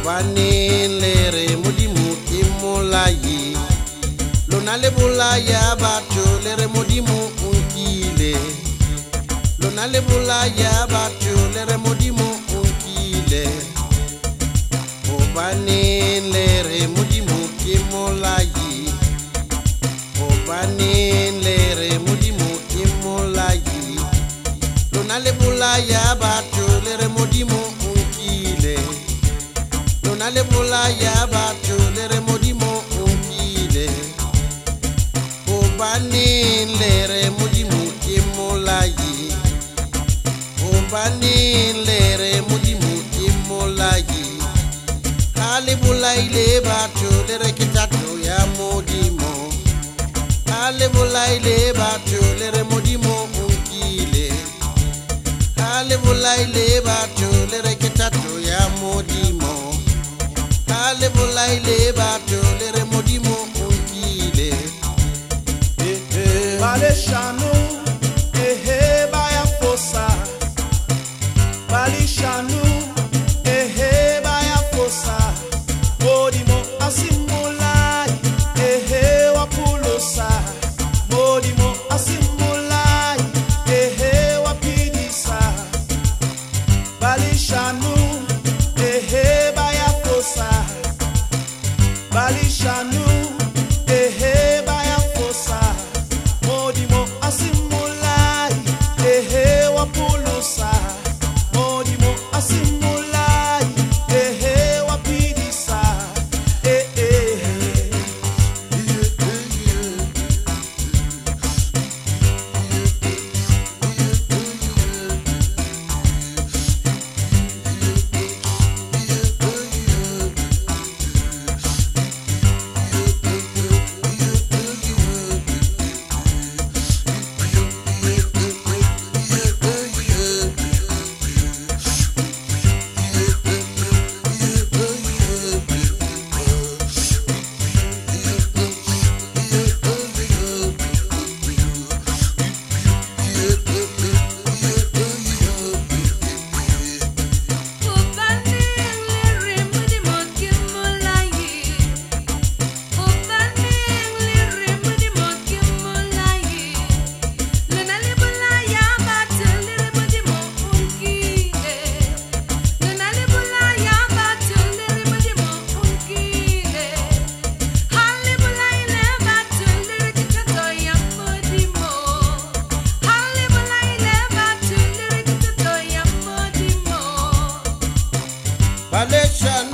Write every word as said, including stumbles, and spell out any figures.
Obanilere mudimu imulayi. Lonale bulaya bacho lere mudimu unkile. Lonale bulaya bacho lere mudimu unkile. Obanilere mudimu imulayi. Obanilere mudimu imulayi. Lonale bulaya bacho lere mudimu unkile. Lonale bulaya bacho lere mudimu unkile. Obanilere mudimu imulayi. Obanilere mudimu imulayi. Hale bulaile bacho lere kitato ya mudimo. Hale bulaile bacho lere mudimu unkile. Hale bulaile bacho lere kitato ya mudimo. Hale bulaile bacho lere mudimu unkile. Bale shanu, ehe baya fosa. Bali shanu, ehe baya fosa. Modimo asimulai, ehe wapulosa. Modimo asimulai, ehe wapidisa. Bali shanu, ehe baya fosa. Bali shanu, ehe baya fosa. Modimo asimulai, ehe wapulusa. Modimo asimulai, ehe wapidisa. Eh eh. Valesha